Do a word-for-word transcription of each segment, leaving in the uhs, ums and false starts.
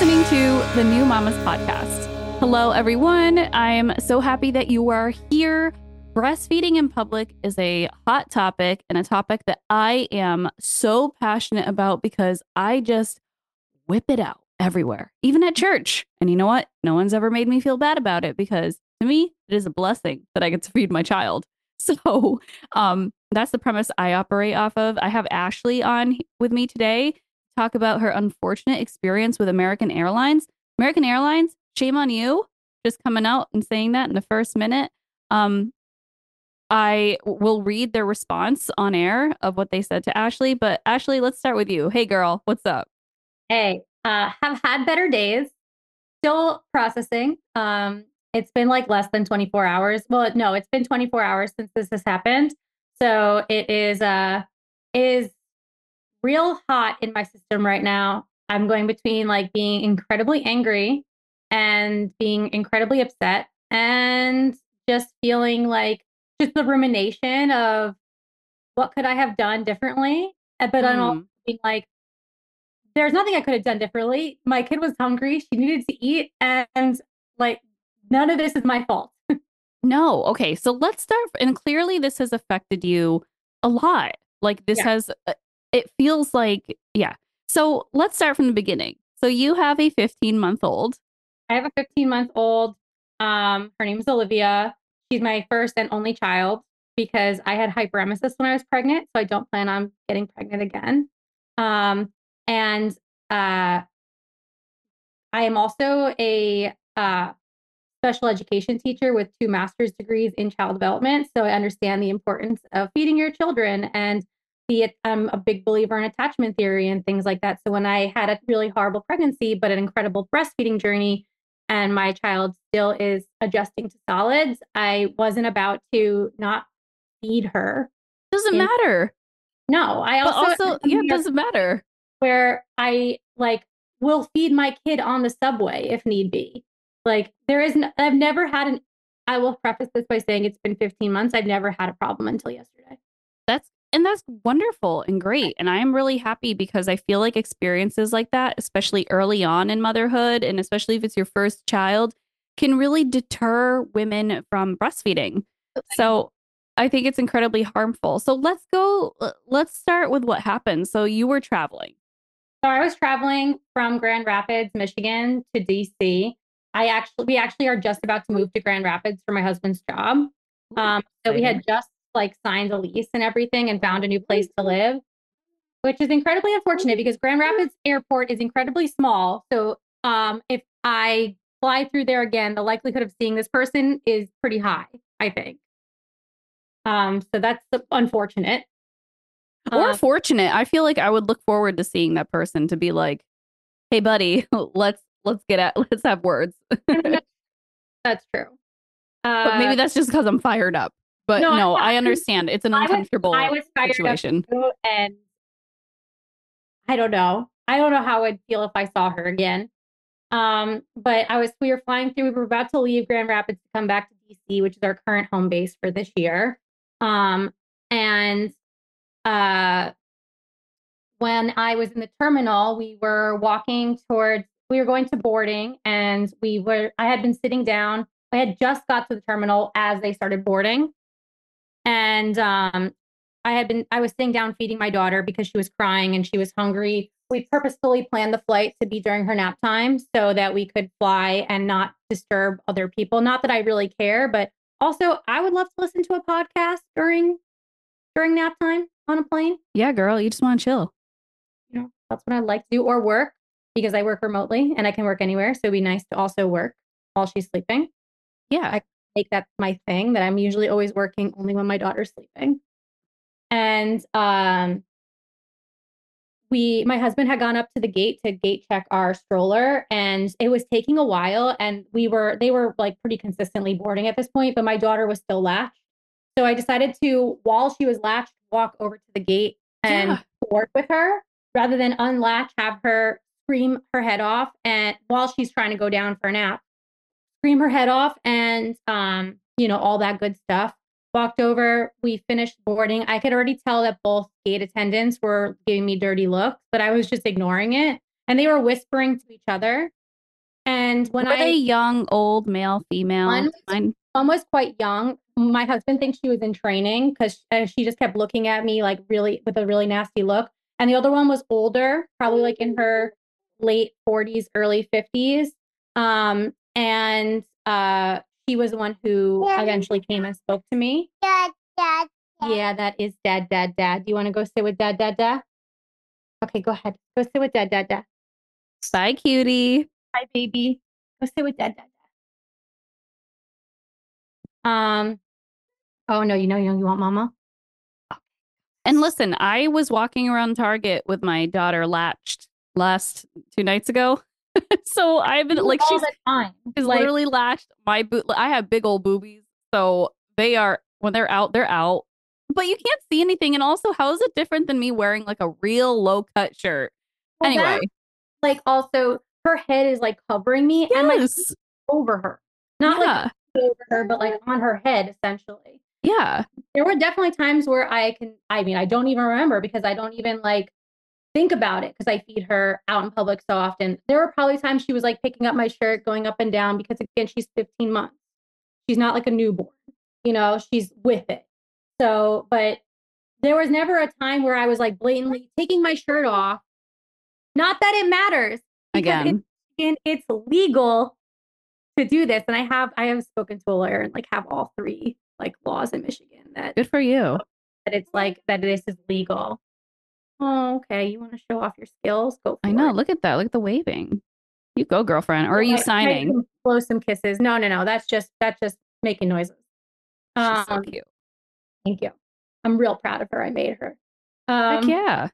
listening to the New Mamas podcast. Hello, everyone. I'm so happy that you are here. Breastfeeding in public is a hot topic and a topic that I am so passionate about because I just whip it out everywhere, even at church. And you know what? No one's ever made me feel bad about it because to me, it is a blessing that I get to feed my child. So um, that's the premise I operate off of. I have Ashley on with me today to talk about her unfortunate experience with American Airlines. American Airlines, shame on you, just coming out and saying that in the first minute. Um, I will read their response on air of what they said to Ashley. But Ashley, let's start with you. Hey, girl, what's up? Hey, uh, have had better days. Still processing. Um, it's been like less than twenty-four hours. Well, no, it's been twenty-four hours since this has happened. So it is uh it is real hot in my system right now. I'm going between like being incredibly angry and being incredibly upset and just feeling like just the rumination of what could I have done differently? Uh, But I'm also Mm. being like, there's nothing I could have done differently. My kid was hungry. She needed to eat. And like, none of this is my fault. No. Okay. So let's start. And clearly, this has affected you a lot. Like, this Yeah. has, uh, it feels like, yeah. So let's start from the beginning. So you have a fifteen month old. I have a fifteen month old. Um, her name is Olivia. She's my first and only child because I had hyperemesis when I was pregnant. So I don't plan on getting pregnant again. Um, and uh, I am also a uh, special education teacher with two master's degrees in child development. So I understand the importance of feeding your children and the, I'm a big believer in attachment theory and things like that. So when I had a really horrible pregnancy, but an incredible breastfeeding journey, and my child still is adjusting to solids, I wasn't about to not feed her. Doesn't In matter. no, I But also also, yeah, it doesn't matter. where I like will feed my kid on the subway if need be. Like there is, n- I've never had an. I will preface this by saying it's been fifteen months. I've never had a problem until yesterday. That's and that's wonderful and great. And I am really happy because I feel like experiences like that, especially early on in motherhood, and especially if it's your first child, can really deter women from breastfeeding. So I think it's incredibly harmful. So let's go, uh, let's start with what happened. So you were traveling. So I was traveling from Grand Rapids, Michigan to D C. I actually, we actually are just about to move to Grand Rapids for my husband's job. Ooh, Um, so we exciting. had just like signed a lease and everything and found a new place to live, which is incredibly unfortunate because Grand Rapids Airport is incredibly small. So um, if I fly through there again, the likelihood of seeing this person is pretty high, I think. Um, so that's unfortunate. Or Um, fortunate. I feel like I would look forward to seeing that person to be like, "Hey buddy, let's let's get at let's have words." that's true. But Uh, maybe that's just because I'm fired up. But no, no, I, I understand. It's an I was I uncomfortable was fired up situation. too, and I don't know. I don't know how I'd feel if I saw her again. Um, but I was we were flying through. We were about to leave Grand Rapids to come back to D C, which is our current home base for this year. Um, and uh, when I was in the terminal, we were walking towards. We were going to boarding, and we were. I had been sitting down. I had just got to the terminal as they started boarding, and um, I had been. I was sitting down feeding my daughter because she was crying and she was hungry. We purposefully planned the flight to be during her nap time so that we could fly and not disturb other people. Not that I really care, but also I would love to listen to a podcast during during nap time on a plane. Yeah, girl, you just want to chill. You know, that's what I'd like to do, or work because I work remotely and I can work anywhere. So it'd be nice to also work while she's sleeping. Yeah. I make that my thing that I'm usually always working only when my daughter's sleeping. And um, we, my husband had gone up to the gate to gate check our stroller, and it was taking a while. And we were, they were like pretty consistently boarding at this point, but my daughter was still latched. So I decided to, while she was latched, walk over to the gate and Yeah. board with her rather than unlatch, have her scream her head off. And while she's trying to go down for a nap, scream her head off and, um, you know, all that good stuff. Walked over, we finished boarding. I could already tell that both gate attendants were giving me dirty looks, but I was just ignoring it. And they were whispering to each other. And when Were they I young, old, male, female? one Mine. one was quite young. My husband thinks she was in training because she just kept looking at me like really with a really nasty look. And the other one was older, probably like in her late forties, early fifties. Um, and uh, she was the one who eventually came and spoke to me. Dad, dad, dad. Yeah, that is dad, dad, dad. Do you want to go sit with dad, dad, dad? Okay, go ahead. Go sit with dad, dad, dad. Bye, cutie. Hi, baby. Go sit with dad, dad, dad. Um, oh no, you know, you know, you want mama? And listen, I was walking around Target with my daughter latched last two nights ago. So I've been like, all she's, the time. she's Like, literally latched my boot. I have big old boobies. So they are, when they're out, they're out. But you can't see anything. And also, how is it different than me wearing like a real low cut shirt? well, Anyway. that, like also her head is like covering me and my Yes. over her. Not Yeah. like over her, but like on her head, essentially. Yeah. There were definitely times where I can, I mean, I don't even remember because I don't even like think about it because I feed her out in public so often. There were probably times she was like picking up my shirt, going up and down because again, she's fifteen months. She's not like a newborn, you know, she's with it. So, but there was never a time where I was like blatantly taking my shirt off. Not that it matters because Again. It's, it's legal to do this. And I have, I have spoken to a lawyer and like have all three like laws in Michigan that Good for you. that it's like that this is legal. Oh, okay. You want to show off your skills? Go for I know. it. Look at that. Look at the waving. You go, girlfriend. Or are you I- I signing? can blow some kisses. No, no, no. That's just that's just making noises. She's Um, so cute. Thank you. I'm real proud of her. I made her. Heck Um, yeah.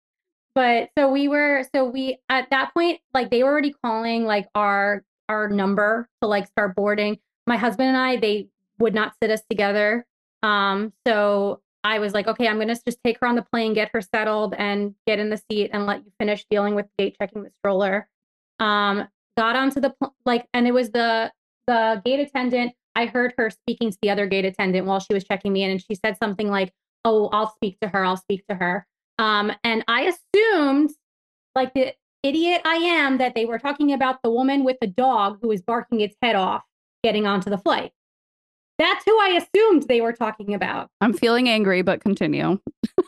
but so we were so we at that point like they were already calling like our our number to like start boarding. My husband and I, they would not sit us together. Um, so I was like, okay, I'm gonna just take her on the plane, get her settled, and get in the seat and let you finish dealing with gate checking the stroller. Um, got onto the pl- like, and it was the the gate attendant. I heard her speaking to the other gate attendant while she was checking me in, and she said something like, "Oh, I'll speak to her. I'll speak to her." Um, and I assumed, like the idiot I am, that they were talking about the woman with the dog who was barking its head off getting onto the flight. That's who I assumed they were talking about. I'm feeling angry, but continue.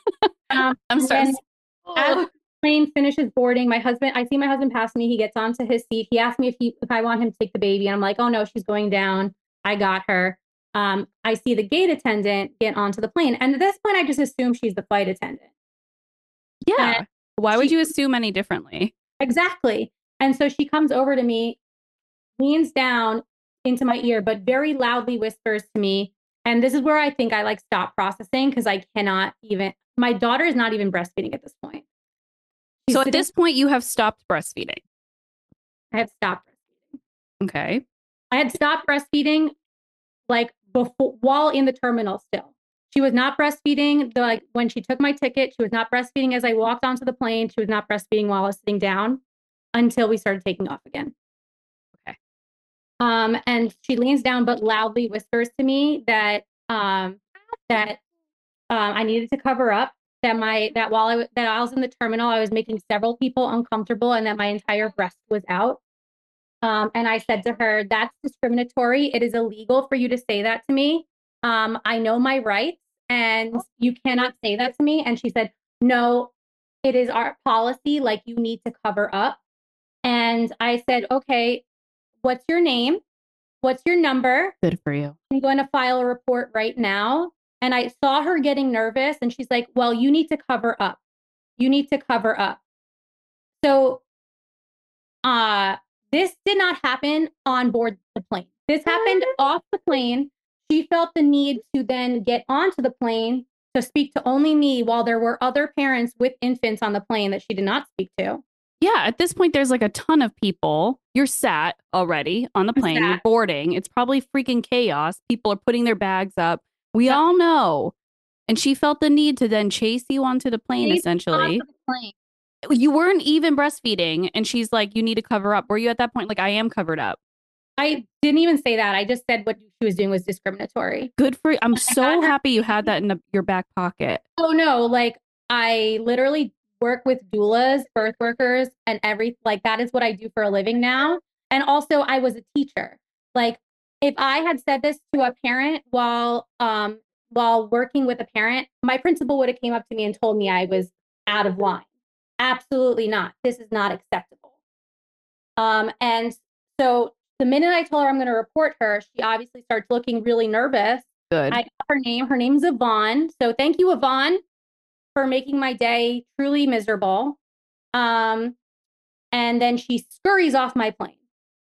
Um, I'm stressed. As the plane finishes boarding, my husband, I see my husband pass me. He gets onto his seat. He asked me if he, if I want him to take the baby, and I'm like, oh no, she's going down. I got her. Um, I see the gate attendant get onto the plane, and at this point, I just assume she's the flight attendant. Yeah. And Why she, would you assume any differently? Exactly. And so she comes over to me, leans down into my ear, but very loudly whispers to me. And this is where I think I like stop processing because I cannot even, my daughter is not even breastfeeding at this point. She's so at sitting, this point, you have stopped breastfeeding. I have stopped breastfeeding. Okay. I had stopped breastfeeding like before, while in the terminal still. She was not breastfeeding. The, like when she took my ticket, she was not breastfeeding as I walked onto the plane. She was not breastfeeding while I was sitting down until we started taking off again. Okay. Um, and she leans down but loudly whispers to me that um, that um, I needed to cover up. That my that while I w- that I was in the terminal, I was making several people uncomfortable, and that my entire breast was out. Um, and I said to her, "That's discriminatory. It is illegal for you to say that to me. Um, I know my rights, and you cannot say that to me." And she said, "No, it is our policy. Like you need to cover up." And I said, "Okay, what's your name? What's your number? Good for you. I'm going to file a report right now." And I saw her getting nervous and she's like, well, you need to cover up. You need to cover up. So uh, this did not happen on board the plane. This happened off the plane. She felt the need to then get onto the plane to speak to only me while there were other parents with infants on the plane that she did not speak to. Yeah, at this point, there's like a ton of people. You're sat already on the plane. You're boarding. It's probably freaking chaos. People are putting their bags up. We yep. all know. And she felt the need to then chase you onto the plane, chase essentially. The plane. You weren't even breastfeeding. And she's like, you need to cover up. Were you at that point like, I am covered up? I didn't even say that. I just said what she was doing was discriminatory. Good for you. I'm so happy you had that in the, your back pocket. Oh, no. Like, I literally work with doulas, birth workers, and every like that is what I do for a living now. And also, I was a teacher. Like, if I had said this to a parent while um while working with a parent, my principal would have came up to me and told me I was out of line. Absolutely not. This is not acceptable. Um, and so the minute I told her I'm going to report her, she obviously starts looking really nervous. Good. I got her name. Her name's Yvonne. So thank you, Yvonne, for making my day truly miserable. Um, and then she scurries off my plane.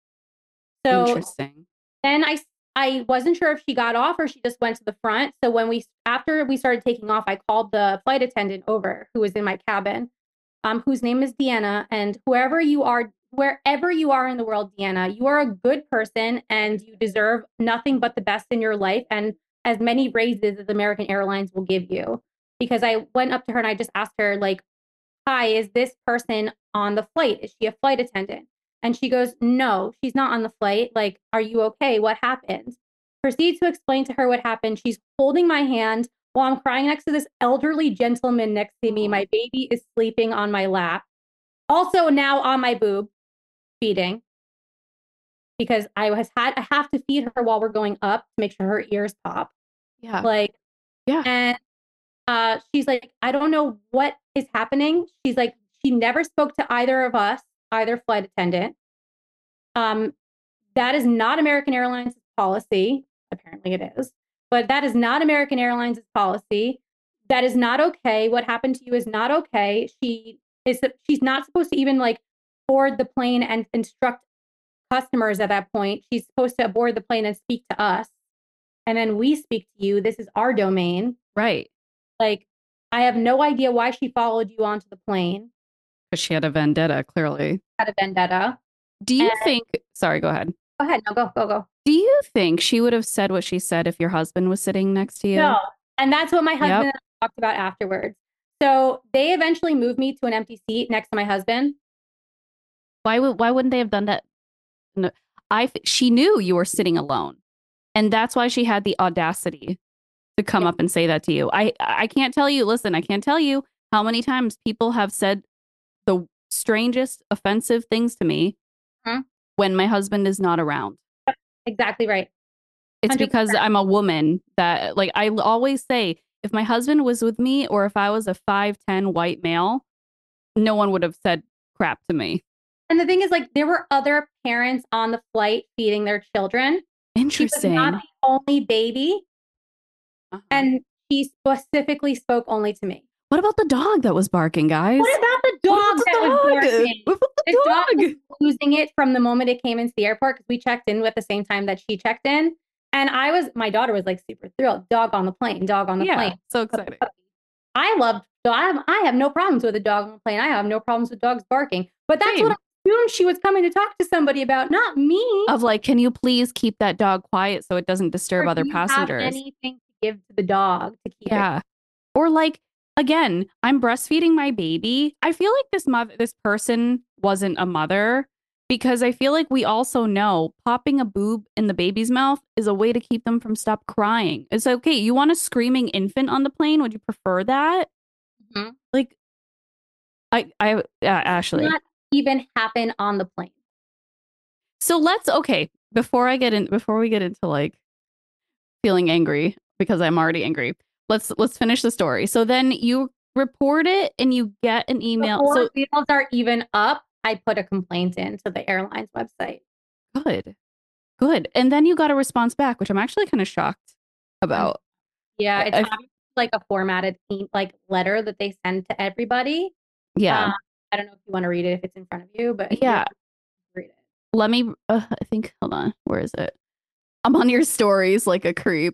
So Interesting. then I I wasn't sure if she got off or she just went to the front. So when we after we started taking off, I called the flight attendant over who was in my cabin, um, whose name is Deanna. And whoever you are, wherever you are in the world, Deanna, you are a good person and you deserve nothing but the best in your life and as many raises as American Airlines will give you. Because I went up to her and I just asked her, like, hi, is this person on the flight? Is she a flight attendant? And she goes, no, she's not on the flight. Like, are you okay? What happened? Proceed to explain to her what happened. She's holding my hand while I'm crying next to this elderly gentleman next to me. My baby is sleeping on my lap. Also now on my boob, feeding. Because I was had I have to feed her while we're going up to make sure her ears pop. Yeah. Like, yeah. And uh, she's like, I don't know what is happening. She's like, she never spoke to either of us, either flight attendant. Um, that is not American Airlines policy. Apparently it is, but that is not American Airlines policy. That is not okay. What happened to you is not okay. She is, she's not supposed to even like board the plane and instruct customers at that point. She's supposed to board the plane and speak to us. And then we speak to you. This is our domain. Right. Like, I have no idea why she followed you onto the plane. Because she had a vendetta, clearly. Had a vendetta. Do you And- think, sorry, go ahead. Go ahead. No, go, go, go. Do you think she would have said what she said if your husband was sitting next to you? No. And that's what my husband Yep. and I talked about afterwards. So they eventually moved me to an empty seat next to my husband. Why would why wouldn't they have done that? No, I she knew you were sitting alone. And that's why she had the audacity to come Yeah. up and say that to you. I I can't tell you, listen, I can't tell you how many times people have said the strangest offensive things to me Huh? when my husband is not around. Exactly right. It's one hundred percent. because I'm a woman that, like, I always say, if my husband was with me or if I was a five ten white male, no one would have said crap to me. And the thing is, like, there were other parents on the flight feeding their children. Interesting. She was not the only baby. Uh-huh. And she specifically spoke only to me. What about the dog that was barking, guys? What about the dog What about the that was dog? barking? What about the The dog dog? was losing it from the moment it came into the airport because we checked in at the same time that she checked in. And I was, my daughter was like super thrilled. Dog on the plane, dog on the Yeah, plane. so excited. I loved, so I have, I have no problems with a dog on the plane. I have no problems with dogs barking. But that's Same. what I assumed she was coming to talk to somebody about, not me. Of like, can you please keep that dog quiet so it doesn't disturb Or other do you have passengers? anything to give to the dog to keep it? Yeah. Or like, again, I'm breastfeeding my baby. I feel like this mother, this person wasn't a mother because I feel like we also know popping a boob in the baby's mouth is a way to keep them from stop crying. It's okay. You want a screaming infant on the plane? Would you prefer that? Mhm. Like, I, I, uh, Ashley. Not even happen on the plane. So let's, okay, before I get in, before we get into like feeling angry because I'm already angry, let's, let's finish the story. So then you report it and you get an email. Before So wheels are even up, I put a complaint in to the airline's website. good, good. And then you got a response back, which I'm actually kind of shocked about. Yeah, it's I- obviously like a formatted e- like letter that they send to everybody. Yeah. Um, I don't know if you want to read it if it's in front of you, but Yeah. read it. Let me, uh, I think, hold on. Where is it? I'm on your stories like a creep.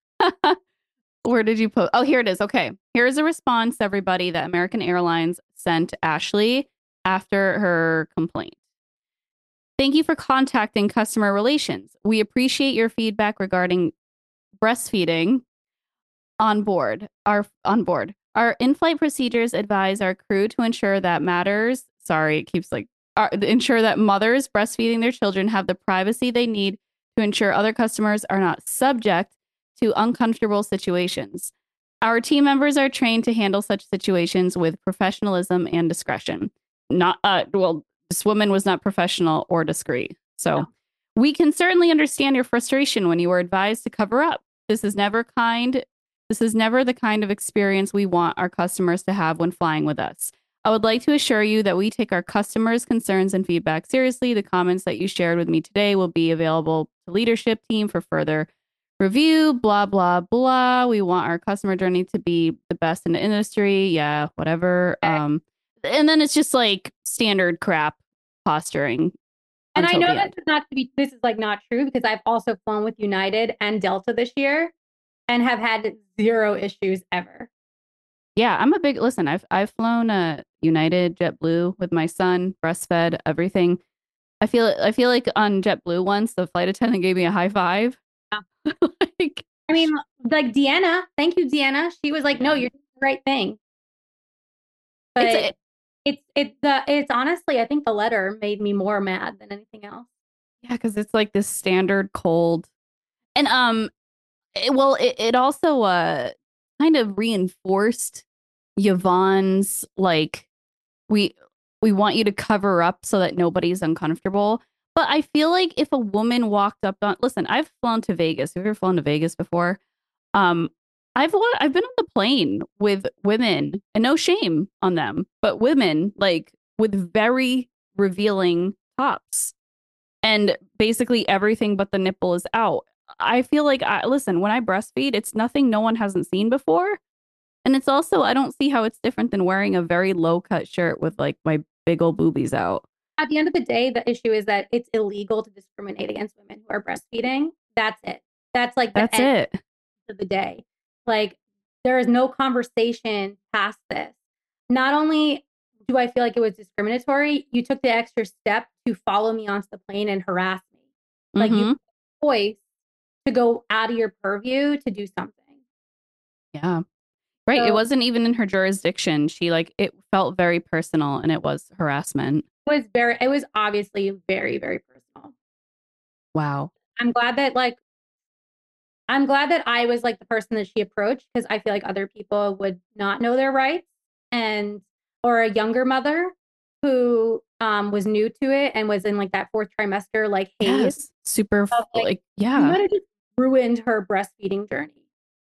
Where did you put? Oh, here it is. Okay. Here's a response, everybody, that American Airlines sent Ashley after her complaint. Thank you for contacting customer relations. We appreciate your feedback regarding breastfeeding on board. Our on board. Our in-flight procedures advise our crew to ensure that matters. Sorry, it keeps like uh, ensure that mothers breastfeeding their children have the privacy they need to ensure other customers are not subject to uncomfortable situations. Our team members are trained to handle such situations with professionalism and discretion. Not uh, well, this woman was not professional or discreet. So No. we can certainly understand your frustration when you were advised to cover up. This is never kind. This is never the kind of experience we want our customers to have when flying with us. I would like to assure you that we take our customers' concerns and feedback seriously. The comments that you shared with me today will be available to leadership team for further review, blah, blah, blah. We want our customer journey to be the best in the industry. Yeah, whatever. Okay. Um, and then it's just like standard crap posturing And I until know the this end. is not to be, this is like not true because I've also flown with United and Delta this year and have had zero issues ever. Yeah, I'm a big listen. I've I've flown a United, JetBlue with my son, breastfed, everything. I feel I feel like on JetBlue once the flight attendant gave me a high five. Yeah. Like, I mean, like Deanna, thank you, Deanna. She was like, no, yeah. you're doing the right thing. It's But a, it's it's the it's honestly, I think the letter made me more mad than anything else. yeah, because it's like this standard cold, and um, it, well, it it also uh kind of reinforced Yvonne's like we we want you to cover up so that nobody's uncomfortable. But I feel like if a woman walked up on, listen, I've flown to Vegas. Have you ever flown to Vegas before? Um, I've wa- I've been on the plane with women, and no shame on them, but women like with very revealing tops, and basically everything but the nipple is out. I feel like I listen when I breastfeed, it's nothing no one hasn't seen before, and it's also I don't see how it's different than wearing a very low cut shirt with like my big old boobies out. At the end of the day, the issue is that it's illegal to discriminate against women who are breastfeeding. That's it. That's like the That's end it. of the day. Like there is no conversation past this. Not only do I feel like it was discriminatory, you took the extra step to follow me onto the plane and harass me. Like you Mm-hmm. have a choice to go out of your purview to do something. Yeah. Right. It So wasn't even in her jurisdiction. She like it felt very personal and it was harassment. it was very it was obviously very, very personal. Wow. I'm glad that like I'm glad that I was like the person that she approached because I feel like other people would not know their rights and or a younger mother who um was new to it and was in like that fourth trimester like haze Yes. Super f- of like like you yeah. would have just ruined her breastfeeding journey.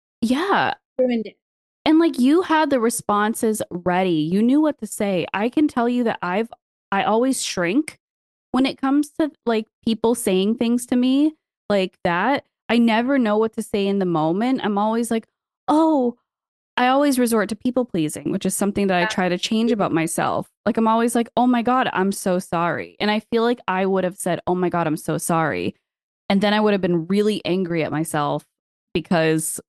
Yeah. Ruined it. And like you had the responses ready. You knew what to say. I can tell you that I've I always shrink when it comes to like people saying things to me like that. I never know what to say in the moment. I'm always like, "Oh, I always resort to people pleasing, which is something that I try to change about myself. Like I'm always like, "Oh my God, I'm so sorry." And I feel like I would have said, "Oh my God, I'm so sorry." And then I would have been really angry at myself because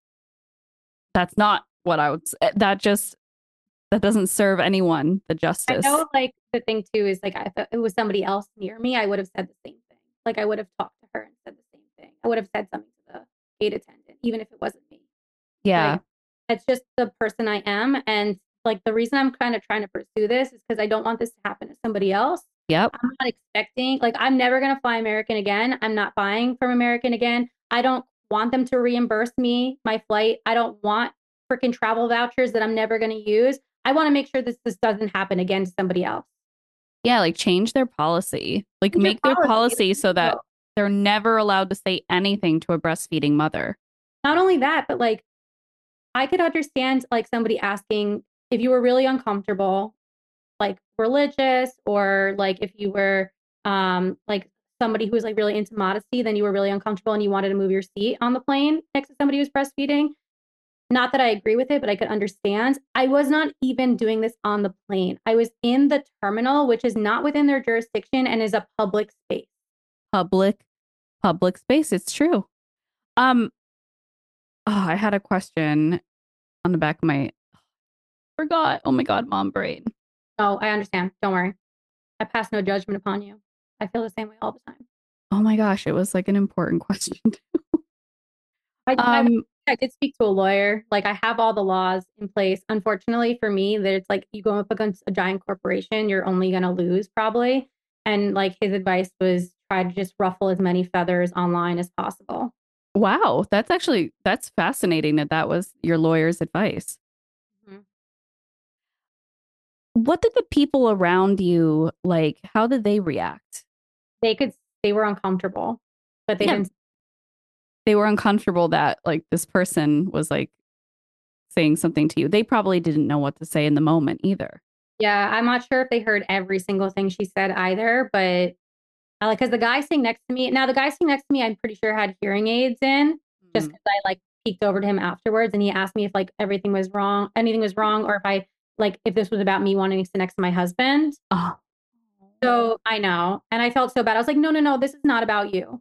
that's not what I would s- that just that doesn't serve anyone the I justice. know like the thing too is like if it was somebody else near me, I would have said the same thing. Like I would have talked to her and said the same thing. I would have said something to the gate attendant, even if it wasn't me. Yeah. Like it's just the person I am. And like the reason I'm kind of trying to pursue this is because I don't want this to happen to somebody else. Yep. I'm not expecting, like, I'm never going to fly American again. I'm not buying from American again. I don't want them to reimburse me my flight. I don't want freaking travel vouchers that I'm never going to use. I want to make sure this this doesn't happen again to somebody else. Yeah, like change their policy. Like Change your make their policy. policy so that they're never allowed to say anything to a breastfeeding mother. Not only that, but like I could understand like somebody asking if you were really uncomfortable, like religious, or like if you were um like somebody who was like really into modesty, then you were really uncomfortable and you wanted to move your seat on the plane next to somebody who's breastfeeding. Not that I agree with it, but I could understand. I was not even doing this on the plane. I was in the terminal, which is not within their jurisdiction and is a public space. Public public space. It's true. Um oh, I had a question on the back of my forgot. Oh my God, mom brain. Oh, I understand. Don't worry. I pass no judgment upon you. I feel the same way all the time. Oh my gosh, it was like an important question. I, I, um I did speak to a lawyer. Like I have all the laws in place. Unfortunately for me, that it's like you go up against a giant corporation, you're only going to lose probably. And like his advice was try to just ruffle as many feathers online as possible. wow, that's actually that's fascinating that that was your lawyer's advice. Mhm. What did the people around you like? How did they react? They could they were uncomfortable, but they Yeah, didn't. they were uncomfortable that like this person was like saying something to you. They probably didn't know what to say in the moment either. Yeah, I'm not sure if they heard every single thing she said either, but I like because the guy sitting next to me, now the guy sitting next to me, I'm pretty sure had hearing aids in, just Mm. because I like peeked over to him afterwards and he asked me if like everything was wrong, anything was wrong, or if I like if this was about me wanting to sit next to my husband. Oh. So I know, and I felt so bad. I was like, no, no, no, this is not about you.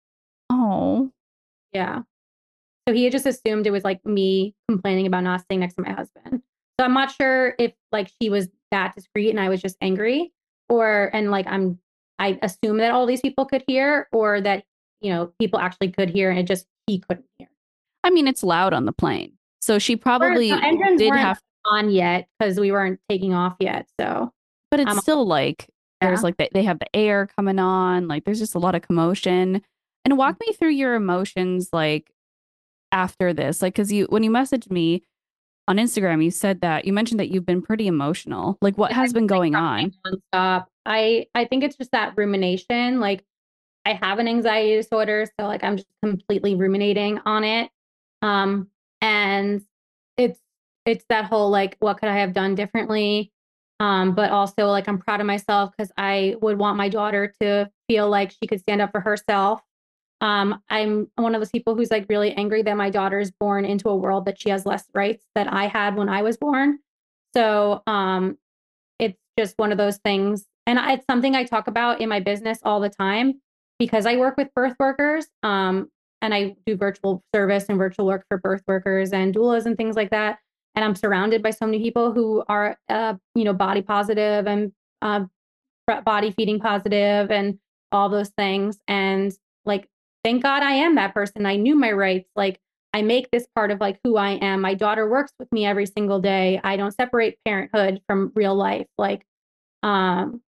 Oh. Yeah. So he had just assumed it was like me complaining about not sitting next to my husband. So I'm not sure if like she was that discreet and I was just angry, or and like I'm I assume that all these people could hear, or that you know people actually could hear and it just he couldn't hear. I mean, it's loud on the plane. So she Or the probably engines did weren't have, on yet because we weren't taking off yet. So but it's I'm still like there's yeah. like the, they have the air coming on, like there's just a lot of commotion. And walk me through your emotions like after this. Like cuz you when you messaged me on Instagram, you said that you mentioned that you've been pretty emotional. Like what Yeah, has I've been been, like going crying on? nonstop. I I think it's just that rumination. Like I have an anxiety disorder, so like I'm just completely ruminating on it. Um, and it's it's that whole like, what could I have done differently? Um, but also like I'm proud of myself because I would want my daughter to feel like she could stand up for herself. Um, I'm one of those people who's like really angry that my daughter is born into a world that she has less rights that I had when I was born. So um, it's just one of those things. And it's something I talk about in my business all the time because I work with birth workers. Um, and I do virtual service and virtual work for birth workers and doulas and things like that. And I'm surrounded by so many people who are, uh, you know, body positive and uh, body feeding positive and all those things. And like, thank God I am that person. I knew my rights. Like, I make this part of like who I am. My daughter works with me every single day. I don't separate parenthood from real life. Like, um,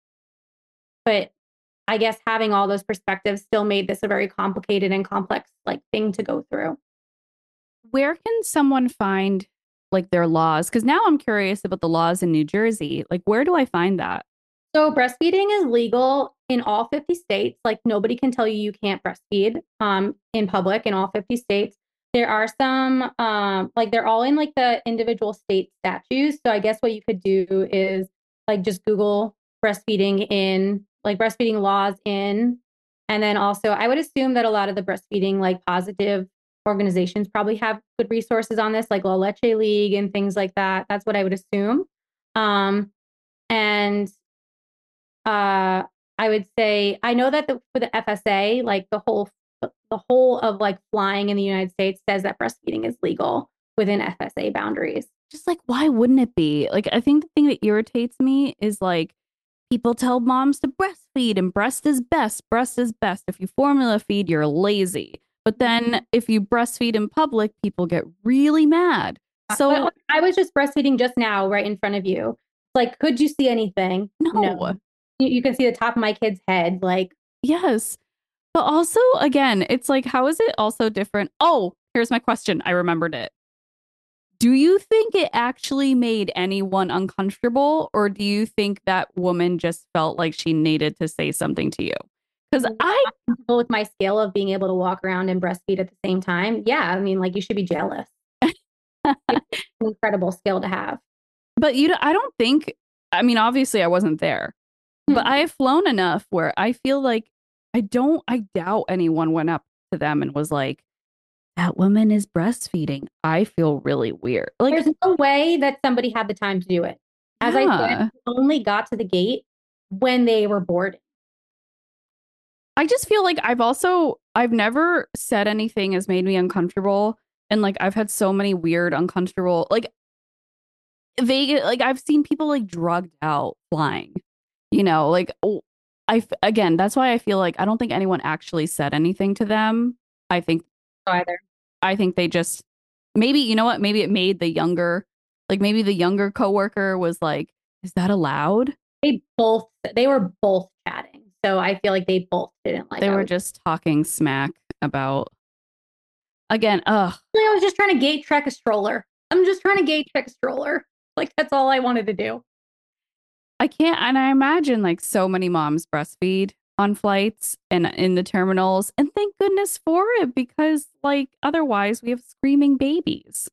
but I guess having all those perspectives still made this a very complicated and complex like thing to go through. Where can someone find like their laws? Cuz now I'm curious about the laws in New Jersey. Like where do I find that? So breastfeeding is legal in all fifty states. Like nobody can tell you you can't breastfeed um, in public in all fifty states. There are some um, like they're all in like the individual state statutes. So I guess what you could do is like just Google breastfeeding in like breastfeeding laws in, and then also I would assume that a lot of the breastfeeding like positive organizations probably have good resources on this, like La Leche League and things like that. That's what I would assume. Um, and uh, I would say I know that the, for the F S A, like the whole the whole of like flying in the United States says that breastfeeding is legal within F S A boundaries. Just like why wouldn't it be? Like I think the thing that irritates me is like people tell moms to breastfeed and breast is best, breast is best. If you formula feed, you're lazy. But then if you breastfeed in public, people get really mad. Uh, But So like, I was just breastfeeding just now, right in front of you. Like, could you see anything? No. no. You, you can see the top of my kid's head. Like, Yes. But also again, it's like how is it also different? Oh, here's my question. I remembered it. Do you think it actually made anyone uncomfortable, or do you think that woman just felt like she needed to say something to you? Because I, comfortable with my scale of being able to walk around and breastfeed at the same time. Yeah, I mean, like, you should be jealous. It's an incredible skill to have. but you, I don't think, I mean, obviously I wasn't there, but I have flown enough where I feel like I don't, I doubt anyone went up to them and was like, that woman is breastfeeding. I feel really weird. Like, There's no way that somebody had the time to do it. As I said, yeah, we only got to the gate when they were boarding. I just feel like I've also, I've never said anything has made me uncomfortable. And like, I've had so many weird, uncomfortable, like, Vegas, like, I've seen people like drugged out flying, you know, like, oh, I, f- again, that's why I feel like I don't think anyone actually said anything to them. I think, Either. I think they just, maybe, you know what, maybe it made the younger, like, maybe the younger coworker was like, is that allowed? They both they were both chatting. So I feel like they both didn't like They I were was just talking smack about, again, ugh. I was just trying to gate track a stroller. I'm just trying to gate track a stroller. Like that's all I wanted to do. I can't, and I imagine like so many moms breastfeed on flights and in the terminals. And thank goodness for it, because like otherwise we have screaming babies.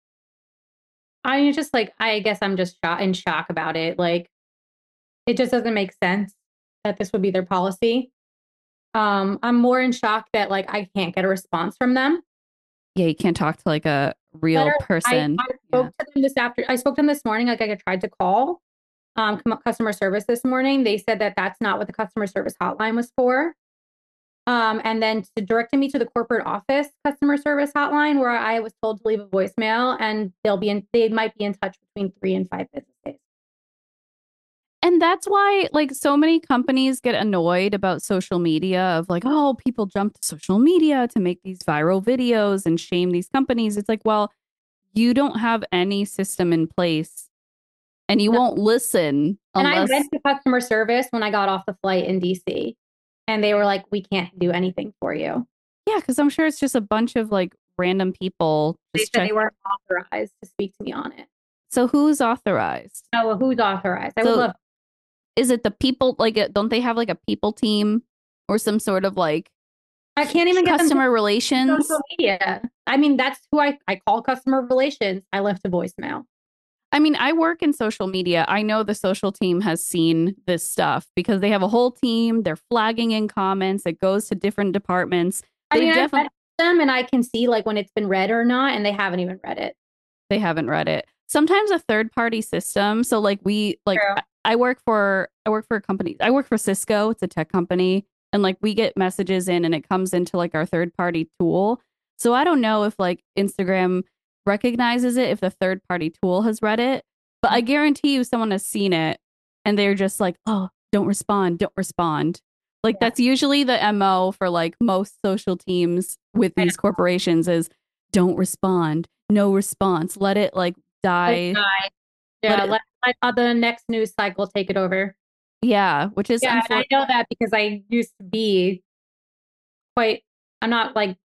I just like, I guess I'm just shock, in shock about it. Like, it just doesn't make sense that this would be their policy. Um, I'm more in shock that like I can't get a response from them. Yeah, you can't talk to like a real Letter, I, person. I spoke Yeah. to them this after. I spoke to them this morning. Like I tried to call um, customer service this morning. They said that that's not what the customer service hotline was for. Um, and then to directed me to the corporate office customer service hotline, where I was told to leave a voicemail, and they'll be in. They might be in touch between three and five business days. And that's why like so many companies get annoyed about social media of like, oh, people jump to social media to make these viral videos and shame these companies. It's like, well, you don't have any system in place and you No. won't listen And unless. I went to customer service when I got off the flight in D C, and they were like, "We can't do anything for you." Yeah, because I'm sure it's just a bunch of like random people. They Just said check. they weren't authorized to speak to me on it. So who's authorized? Oh, well, who's authorized? I would So love. is it the people like uh, don't they have like a people team or some sort of like I can't even get them to customer relations? social media. I mean, that's who I, I call customer relations. I left a voicemail. I mean, I work in social media. I know the social team has seen this stuff because they have a whole team. They're flagging in comments. It goes to different departments. I They've mean, I've definitely read them and I can see like when it's been read or not, and they haven't even read it. they haven't read it. Sometimes a third party system. So like we like True. I, I work for I work for a company. I work for Cisco. It's a tech company. And like we get messages in and it comes into like our third party tool. So I don't know if like Instagram recognizes it if the third party tool has read it. But I guarantee you someone has seen it and they're just like, oh, don't respond, don't respond. Like Yeah. that's usually the M O for like most social teams with I these corporations is don't respond, no response. Let it like die. Like, die. Yeah, Let it, let, let uh, the next news cycle take it over. yeah, which is Yeah, and I unfortunate. know that because I used to be quite, I'm not like,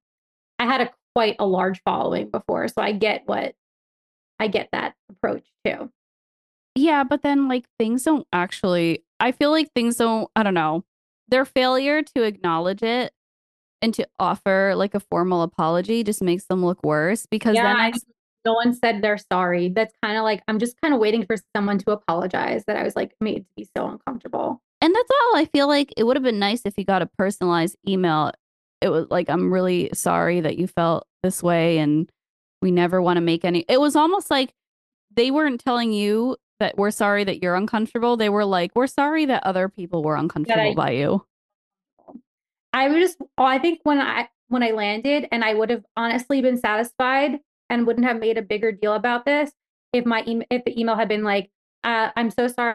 I had a quite a large following before, so I get what, I get that approach too. Yeah, but then like things don't actually, I feel like things don't, I don't know, their failure to acknowledge it and to offer like a formal apology just makes them look worse because Yeah, then I, I, no one said they're sorry. That's kind of like, I'm just kind of waiting for someone to apologize that I was like made to be so uncomfortable. and that's all. I feel like it would have been nice if you got a personalized email. It was like, I'm really sorry that you felt this way and we never want to make any. It was almost like they weren't telling you that we're sorry that you're uncomfortable. They were like, we're sorry that other people were That uncomfortable I, by you. I would just, oh, I think when I, when I landed and I would have honestly been satisfied and wouldn't have made a bigger deal about this if my email, if the email had been like, uh, I'm so sorry.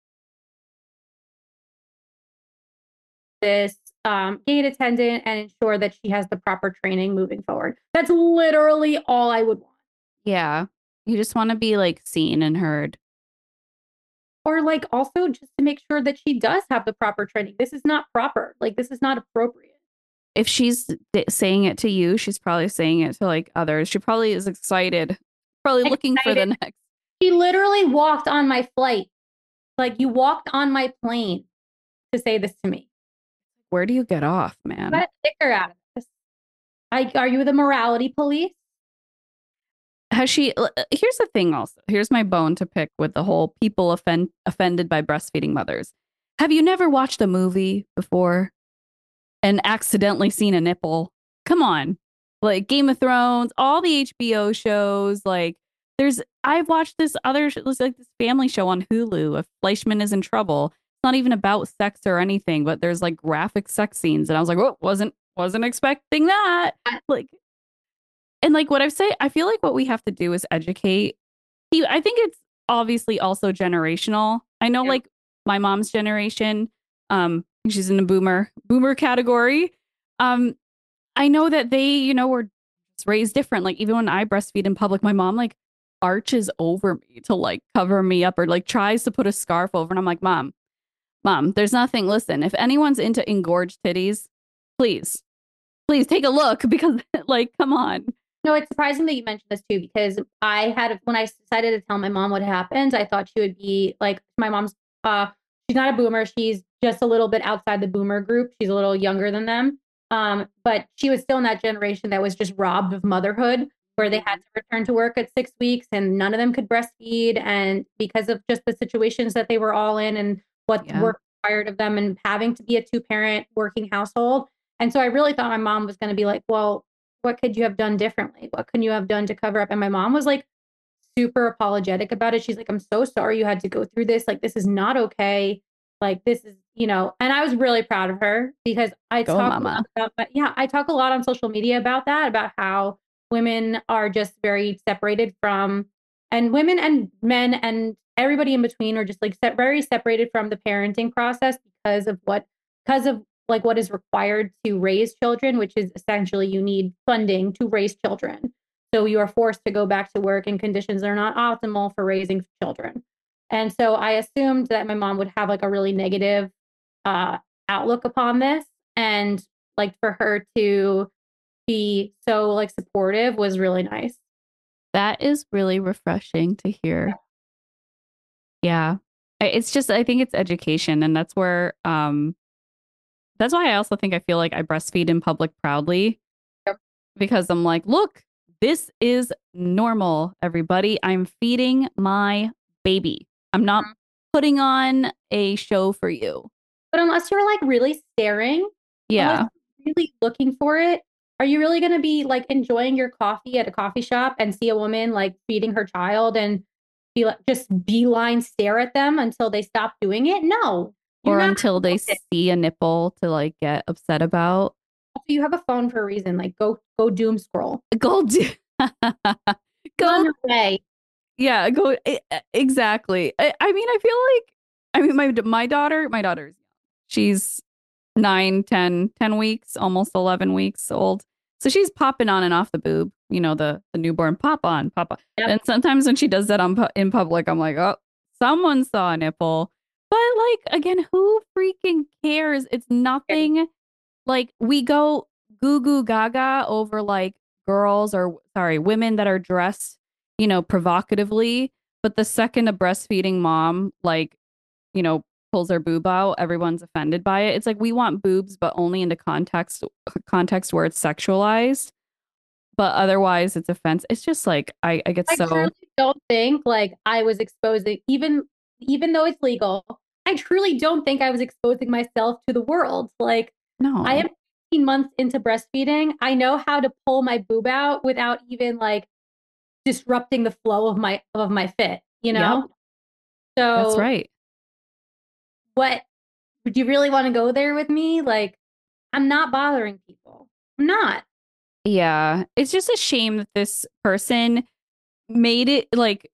This um, gate attendant and ensure that she has the proper training moving forward. That's literally all I would want. Yeah. You just want to be like seen and heard. Or like also just to make sure that she does have the proper training. This is not proper. Like this is not appropriate. If she's d- saying it to you, she's probably saying it to like others. She probably is excited, probably Excited. looking for the next. She literally walked on my flight. Like you walked on my plane to say this to me. Where do you get off, man? Got a sticker out of this. I, are you the morality police? Has she? Here's the thing. Also, here's my bone to pick with the whole people offend offended by breastfeeding mothers. Have you never watched a movie before and accidentally seen a nipple? Come on, like Game of Thrones, all the H B O shows. Like, there's I've watched this other it was like this family show on Hulu. If Fleischman is in trouble, it's not even about sex or anything, but there's like graphic sex scenes, and I was like, oh, wasn't wasn't expecting that. Like. And like what I say, I feel like what we have to do is educate. I think it's obviously also generational. I know Yeah. like my mom's generation, um, she's in the boomer boomer category. Um, I know that they, you know, were raised different. Like even when I breastfeed in public, my mom like arches over me to like cover me up or like tries to put a scarf over. And I'm like, Mom, Mom, there's nothing. Listen, if anyone's into engorged titties, please, please take a look because like, come on. No, it's surprising that you mentioned this too, because I had, when I decided to tell my mom what happened, I thought she would be like, my mom's, uh, she's not a boomer. She's just a little bit outside the boomer group. She's a little younger than them. Um, but she was still in that generation that was just robbed of motherhood, where they had to return to work at six weeks and none of them could breastfeed. And because of just the situations that they were all in and what Yeah. work required of them and having to be a two parent working household. And so I really thought my mom was going to be like, well, what could you have done differently? What can you have done to cover up? And my mom was like super apologetic about it. She's like, I'm so sorry you had to go through this. Like, this is not okay. Like, this is, you know, and I was really proud of her because I Go, talk a lot mama. about, but yeah, I talk a lot on social media about that, about how women are just very separated from, and women and men and everybody in between are just like se- very separated from the parenting process because of what, because of like what is required to raise children, which is essentially you need funding to raise children. So you are forced to go back to work in conditions that are not optimal for raising children. And so I assumed that my mom would have like a really negative uh, outlook upon this. And like for her to be so like supportive was really nice. That is really refreshing to hear. Yeah. I- It's just, I think it's education. And that's where, um, that's why I also think I feel like I breastfeed in public proudly Yep. because I'm like, look, this is normal, everybody. I'm feeding my baby. I'm not Mhm. putting on a show for you. But unless you're like really staring, unless Yeah. you're really looking for it, are you really going to be like enjoying your coffee at a coffee shop and see a woman like feeding her child and be like just beeline stare at them until they stop doing it? No, you're Or not until gonna they do it. see a nipple to like get upset about. Also, you have a phone for a reason. Like go go doom scroll. Go do. You're on Go. your way. Yeah. Go. e- e- Exactly. I, I mean, I feel like, I mean, my, my daughter, my daughter's, she's nine, ten, ten weeks, almost eleven weeks old. So she's popping on and off the boob, you know, the, the newborn pop on, pop on. Yep. And sometimes when she does that on, pu- in public, I'm like, oh, someone saw a nipple. But like, again, who freaking cares? It's nothing. Like we go goo goo gaga over like girls or sorry, women that are dressed, you know, provocatively. But the second a breastfeeding mom, like, you know, pulls their boob out, everyone's offended by it. It's like we want boobs, but only in the context context where it's sexualized. But otherwise it's offense. It's just like I, I get I truly so don't think like I was exposing even even though it's legal. I truly don't think I was exposing myself to the world. Like I am no. fifteen months into breastfeeding. I know how to pull my boob out without even like disrupting the flow of my of my fit, you Yep, know? that's So right. what would you really want to go there with me? Like I'm not bothering people. I'm not. Yeah. It's just a shame that this person made it like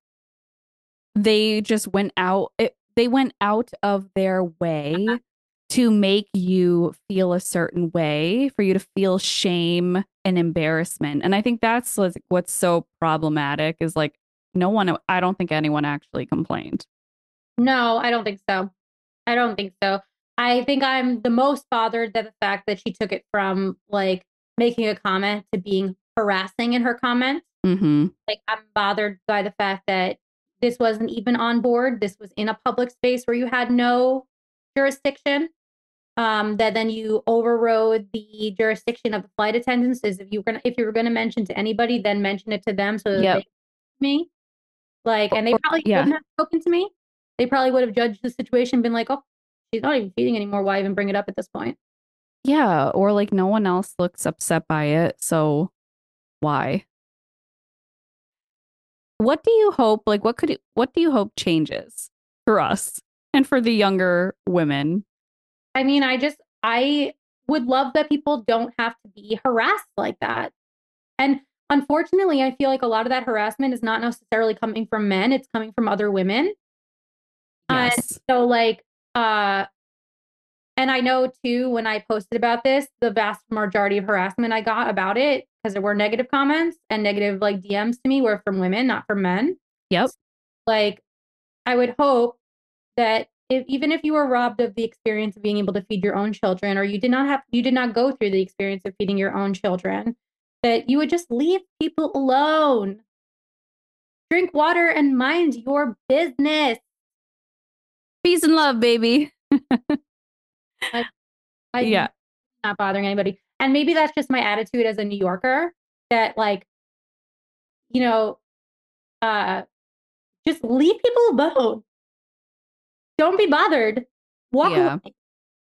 they just went out it, they went out of their way to make you feel a certain way for you to feel shame and embarrassment, and I think that's what's what's so problematic is like no one, I don't think anyone actually complained. No, I don't think so. I don't think so. I think I'm the most bothered that the fact that she took it from like making a comment to being harassing in her comments. Mm-hmm. Like I'm bothered by the fact that this wasn't even on board. This was in a public space where you had no jurisdiction. Um, that then you overrode the jurisdiction of the flight attendants. Is if you were gonna if you were gonna mention to anybody, then mention it to them so that Yep. they me. Like, or, and they or- probably yeah, wouldn't have spoken to me. They probably would have judged the situation, been like, oh, she's not even feeding anymore. Why even bring it up at this point? yeah, or like no one else looks upset by it, so why? What do you hope, like what could it, what do you hope changes for us and for the younger women? I mean, I just, I would love that people don't have to be harassed like that. And unfortunately, I feel like a lot of that harassment is not necessarily coming from men, it's coming from other women. And Yes. so, like, uh, and I know too, when I posted about this, the vast majority of harassment I got about it, because there were negative comments and negative like D Ms to me, were from women, not from men. Yep. Like, I would hope that if, even if you were robbed of the experience of being able to feed your own children, or you did not have, you did not go through the experience of feeding your own children, that you would just leave people alone. Drink water and mind your business. Peace and love, baby. I'm Yeah. not bothering anybody. And maybe that's just my attitude as a New Yorker that like, you know, uh, just leave people alone. Don't be bothered. Walk Yeah. away.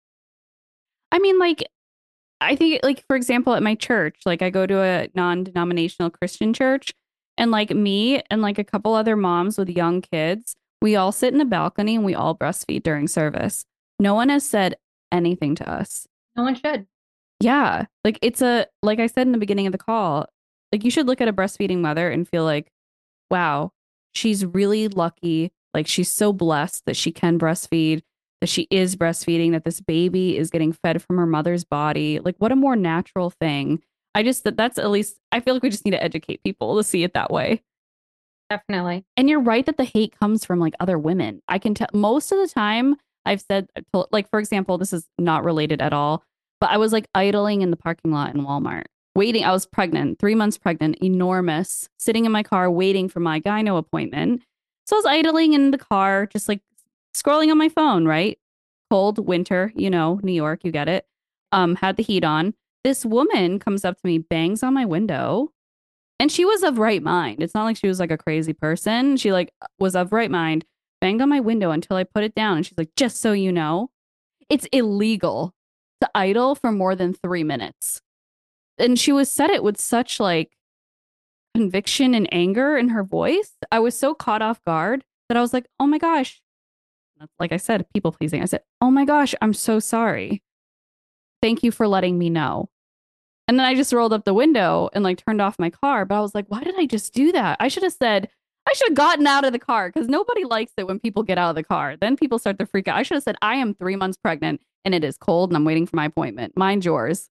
I mean, like, I think, like, for example, at my church, like, I go to a non denominational Christian church, and like me and like a couple other moms with young kids, we all sit in the balcony and we all breastfeed during service. No one has said anything to us. No one should. Yeah. Like, it's a, like I said in the beginning of the call, like, you should look at a breastfeeding mother and feel like, wow, she's really lucky. Like, she's so blessed that she can breastfeed, that she is breastfeeding, that this baby is getting fed from her mother's body. Like, what a more natural thing. I just, that that's at least, I feel like we just need to educate people to see it that way. Definitely. And you're right that the hate comes from like other women. I can tell most of the time I've said, I've told- like, for example, this is not related at all, but I was like idling in the parking lot in Walmart, waiting. I was pregnant, three months pregnant, enormous, sitting in my car waiting for my gyno appointment. So I was idling in the car, just like scrolling on my phone, right? Cold winter, you know, New York, you get it. Um, had the heat on. This woman comes up to me, bangs on my window, and she was of right mind. It's not like she was like a crazy person. She like was of right mind, banged on my window until I put it down. And she's like, just so you know, it's illegal to idle for more than three minutes. And she was said it with such like conviction and anger in her voice. I was so caught off guard that I was like, oh my gosh. Like I said, people pleasing. I said, oh my gosh, I'm so sorry. Thank you for letting me know. And then I just rolled up the window and like turned off my car. But I was like, why did I just do that? I should have said, I should have gotten out of the car because nobody likes it when people get out of the car. Then people start to freak out. I should have said, I am three months pregnant and it is cold and I'm waiting for my appointment. Mind yours.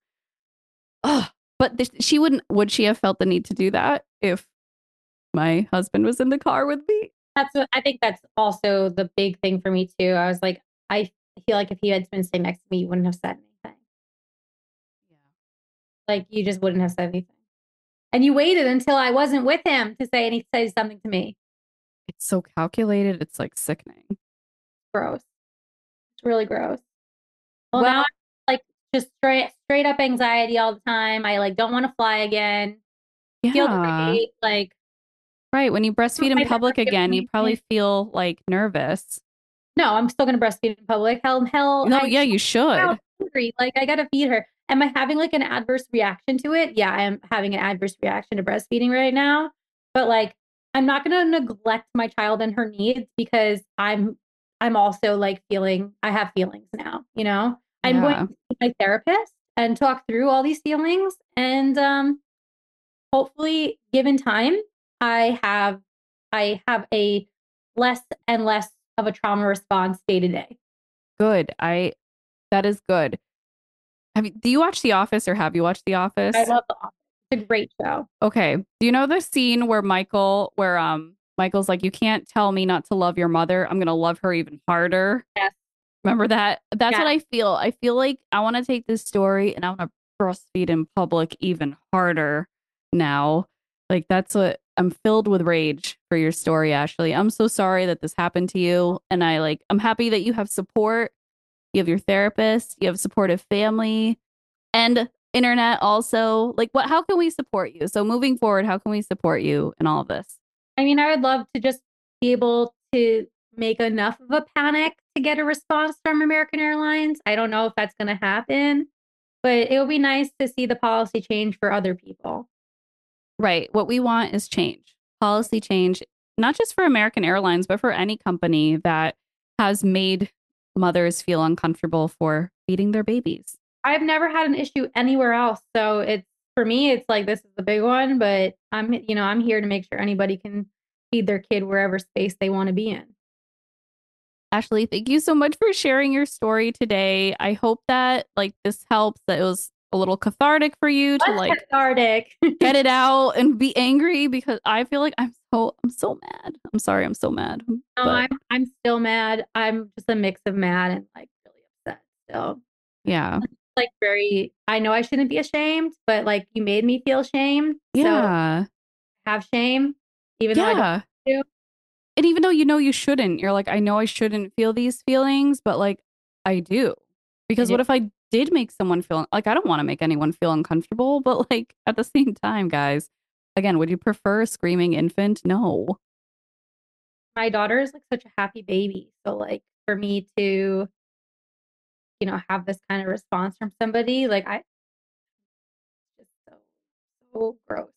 Ugh. But th- she wouldn't, would she have felt the need to do that if my husband was in the car with me? That's what I think that's also the big thing for me too. I was like, I feel like if he had been sitting next to me, you wouldn't have said anything. Yeah. Like you just wouldn't have said anything. And you waited until I wasn't with him to say any say something to me. It's so calculated. It's like sickening. Gross. It's really gross. Well, Well, now I'm like just straight straight up anxiety all the time. I like don't want to fly again. Feel yeah. great. Like Right. When you breastfeed in I've never public given again, you probably anything. feel like nervous. No, I'm still gonna breastfeed in public. Hell, hell, No, I yeah, you child should. hungry. Like I gotta feed her. Am I having like an adverse reaction to it? Yeah, I am having an adverse reaction to breastfeeding right now. But like, I'm not gonna neglect my child and her needs because I'm I'm also like feeling I have feelings now. You know, I'm going Yeah. to see my therapist and talk through all these feelings, and um, hopefully, given time, I have I have a less and less of a trauma response day to day. Good. I that is good. Have you, do you watch The Office or have you watched The I Office? love The Office. It's a great show. Okay. Do you know the scene where Michael where um Michael's like, you can't tell me not to love your mother. I'm gonna love her even harder. Yes. Remember that? That's what Yeah. I feel. I feel like I want to take this story and I want to breastfeed in public even harder now. Like that's what I'm filled with rage for your story, Ashley. I'm so sorry that this happened to you. And I like I'm happy that you have support. You have your therapist, you have supportive family and internet also. Like what how can we support you? So moving forward, how can we support you in all of this? I mean, I would love to just be able to make enough of a panic to get a response from American Airlines. I don't know if that's going to happen, but it would be nice to see the policy change for other people. Right. What we want is change, policy change, not just for American Airlines, but for any company that has made mothers feel uncomfortable for feeding their babies. I've never had an issue anywhere else. So it's for me, it's like this is the big one, but I'm, you know, I'm here to make sure anybody can feed their kid wherever space they want to be in. Ashley, thank you so much for sharing your story today. I hope that like this helps, that it was a little cathartic for you to What's like cathartic? get it out and be angry because I feel like I'm so I'm so mad. I'm sorry, I'm so mad. No, But I'm I'm still mad. I'm just a mix of mad and like really upset still. yeah. Like very I know I shouldn't be ashamed, but like you made me feel shame. So Yeah. I have shame, even though I don't Yeah. want to. And even though you know you shouldn't, you're like, I know I shouldn't feel these feelings, but like I do. I Because do. what if I did make someone feel like, I don't want to make anyone feel uncomfortable, but like at the same time, guys, again, would you prefer a screaming infant? No. My daughter is like such a happy baby. So like for me to, you know, have this kind of response from somebody, like I just so so gross.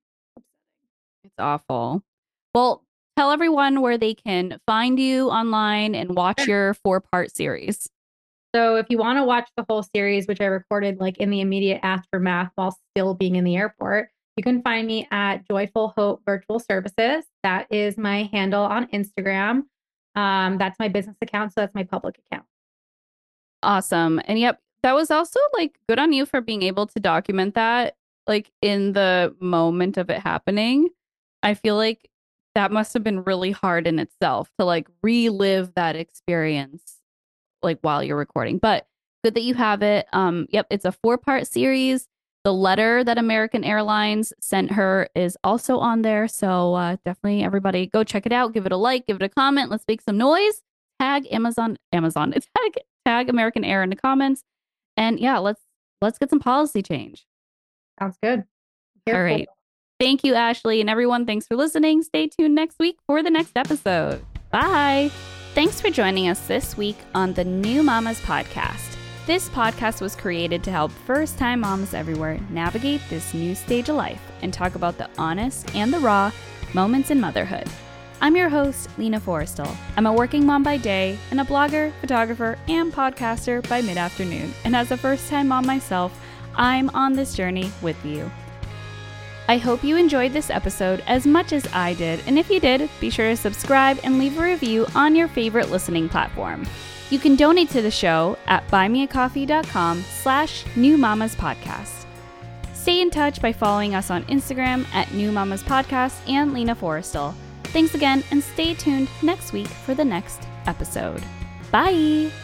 It's awful. Well, tell everyone where they can find you online and watch your four part series. So if you want to watch the whole series, which I recorded like in the immediate aftermath while still being in the airport, you can find me at Joyful Hope Virtual Services. That is my handle on Instagram. Um, that's my business account. So that's my public account. Awesome. And yep, that was also like good on you for being able to document that like in the moment of it happening. I feel like that must have been really hard in itself to like relive that experience like while you're recording, but good that you have it. Um, yep, it's a four part series. The letter that American Airlines sent her is also on there. So uh, definitely everybody go check it out. Give it a like, give it a comment. Let's make some noise. Tag Amazon, Amazon, tag, tag American Air in the comments. And yeah, let's, let's get some policy change. Sounds good. All right. Thank you, Ashley, and everyone. Thanks for listening. Stay tuned next week for the next episode. Bye. Thanks for joining us this week on the New Mamas Podcast. This podcast was created to help first-time moms everywhere navigate this new stage of life and talk about the honest and the raw moments in motherhood. I'm your host, Lena Forrestal. I'm a working mom by day and a blogger, photographer, and podcaster by mid-afternoon. And as a first-time mom myself, I'm on this journey with you. I hope you enjoyed this episode as much as I did, and if you did, be sure to subscribe and leave a review on your favorite listening platform. You can donate to the show at buymeacoffee.com slash New Mamas Podcast. Stay in touch by following us on Instagram at New Mamas Podcast and Lena Forrestal. Thanks again, and stay tuned next week for the next episode. Bye!